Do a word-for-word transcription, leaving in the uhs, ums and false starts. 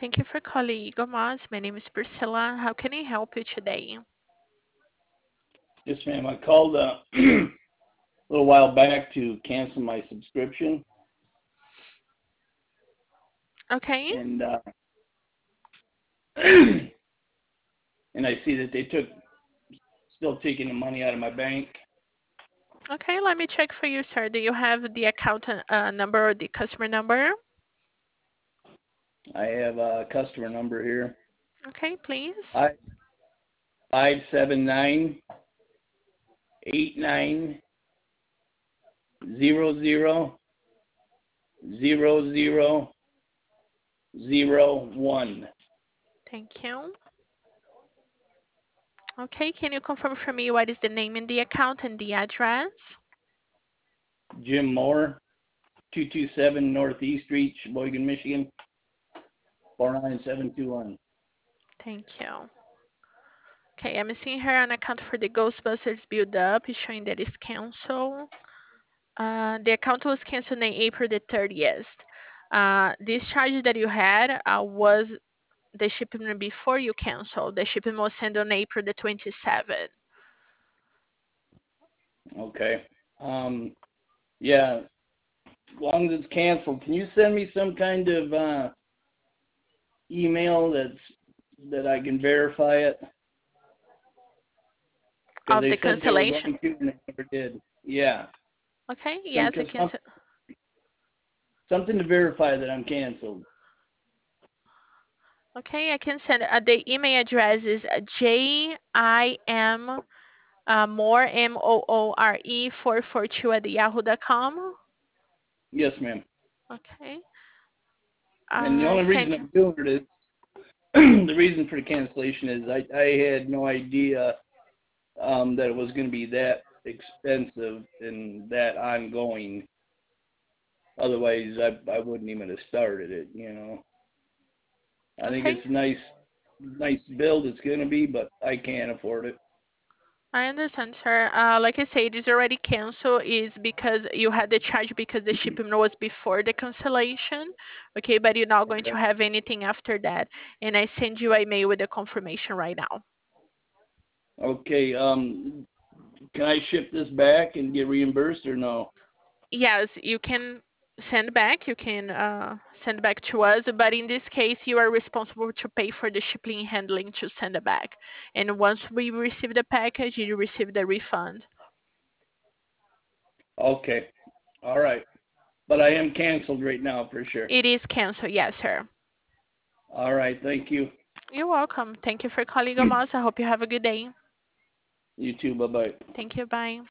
Thank you for calling Eagle Moss. My name is Priscilla. How can I help you today? Yes, ma'am. I called uh, a little while back to cancel my subscription, Okay. and uh, and I see that they took still taking the money out of my bank. Okay, let me check for you, sir. Do you have the account uh, number or the customer number? I have a customer number here: Okay, please. five five seven nine eight nine zero zero zero zero zero one. Thank you. Okay, can you confirm for me what is the name in the account and the address? Jim Moore, two two seven Northeast Street, Sheboygan, Michigan, four nine seven two one. Thank you. Okay, I'm seeing here an account for the Ghostbusters build up, is showing that it's canceled. Uh, the account was canceled on April the thirtieth. Uh, this charge that you had uh, was the shipment before you cancel. The shipment was sent on April the twenty-seventh. Okay. Um, yeah, as long as it's canceled, can you send me some kind of uh, email that's that I can verify it? Because Of they the said they were cancellation. going to, and they never did. Yeah, Okay, some yes, I cause can. some, s- something to verify that I'm canceled. Okay, I can send. Uh, the email address is J I M uh, more M O O R E four four two at yahoo dot com. Yes, ma'am. Okay, And the I only reason sent. I'm doing it is the reason for the cancellation is I I had no idea um, that it was going to be that expensive and that ongoing. Otherwise, I I wouldn't even have started it. You know, I think Okay, it's a nice nice build it's going to be, but I can't afford it. I understand, sir. Uh, like I said, it is already canceled. Is because you had the charge because the shipment was before the cancellation. Okay, but you're not going to Okay. have anything after that. And I send you a mail with the confirmation right now. Okay. Um, can I ship this back and get reimbursed or no? Yes, you can send back. You can uh, send back to us, but in this case, you are responsible to pay for the shipping and handling to send it back. And once we receive the package, you receive the refund. Okay. All right. But I am canceled right now for sure. It is canceled. Yes, sir. All right. Thank you. You're welcome. Thank you for calling Amos. I hope you have a good day. You too. Bye bye. Thank you. Bye.